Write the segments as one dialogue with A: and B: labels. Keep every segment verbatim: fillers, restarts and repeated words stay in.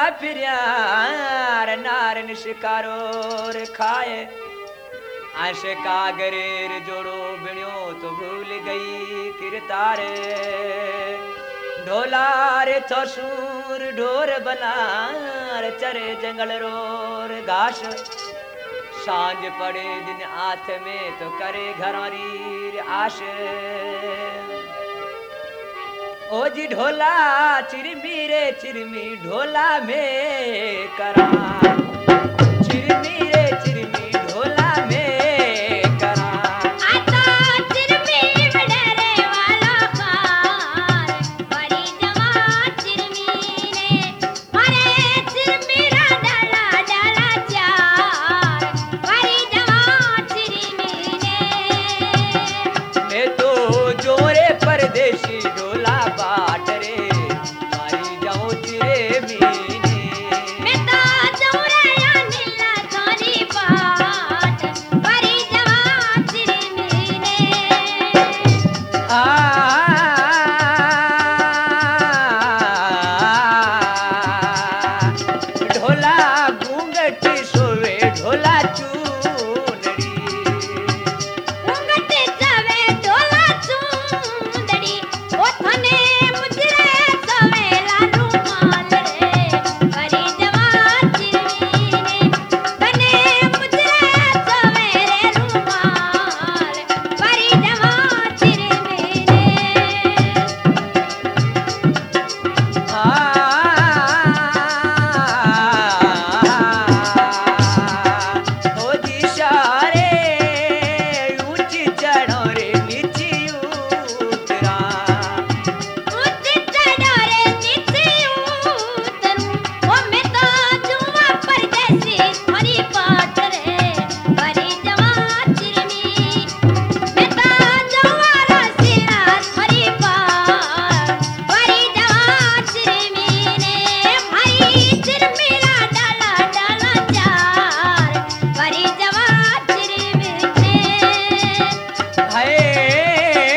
A: फिर नार निशिकारो रे खाए आशे कागरेर जोड़ो बिण्यो तो भूल गई किरतारे ढोलार थसूर ढोर बनार चरे जंगल रोर घास सांझ पड़े दिन आथ में तो करे घरोरी आश ओ जी ढोला चिरमी रे चिरमी ढोला में करा चिरमी रे चिरमी ढोला में करा
B: आता चिरमी बडरे वाला खार बड़ी जवान चिरमी ने मारे चिरमी रा डाला डाला चार बड़ी जवान चिरमी ने
A: मैं तो जोरे परदेसी ढोला बाट रे मारी जाऊं चिरे मीने
B: मैं तो जौरे या नीला सोनी पाट बड़ी जवान चिरमी ने
A: आ ढोला घूंघट सोवे ढोला चूनड़ी
B: उंगटे जावे ढोला चूंदड़ी ओ थने मुजरे सवेला रुमाल रे बड़ी जवान चिरमी ने थने मुजरे सवेरे रुमाल बड़ी जवान चिरमी ने
A: ओ दिशारे ऊंची चढ़ो रे नीची उतरा
B: ऊंची चढ़ोरे नीचे उतरूं ओ मैं तो जुआ परदेसी थोड़ी बात रे बड़ी जवान चिरमी मैं तो जुआ रसीला थोड़ी बात बड़ी जवान चिरमी ने भाई चिरमी रा डाला डाला चार बड़ी जवान चिरमी ने
A: हाय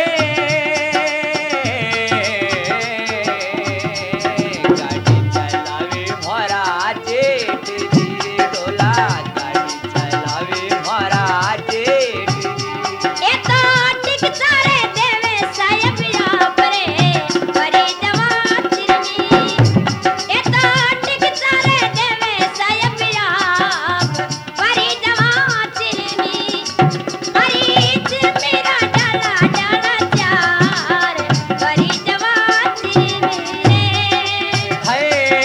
A: गाड़ी चलावे मोरा जेठ जी ढोला गाड़ी चलावे मोरा जेठ जी
B: ए तो टिक सारे देवे साहेब आप रे बड़ी जवान चिरमी ए तो टिक सारे देवे साहेब आप बड़ी जवान चिरमी बड़ी चिरमी रा डाला डाला चार बड़ी जवान चिरमी ने
A: हाय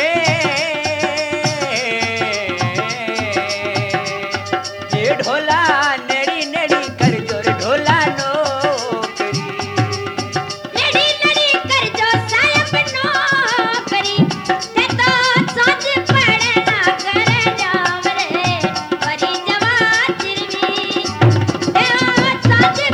A: ये ढोला नड़ी नड़ी कर जोर ढोला नौकरी
B: लड़ी लड़ी कर जो साहेब नौकरी ते तो सोच पड़े ना करे जाव रे बड़ी जवान चिरमी ते सोच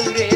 A: दौरे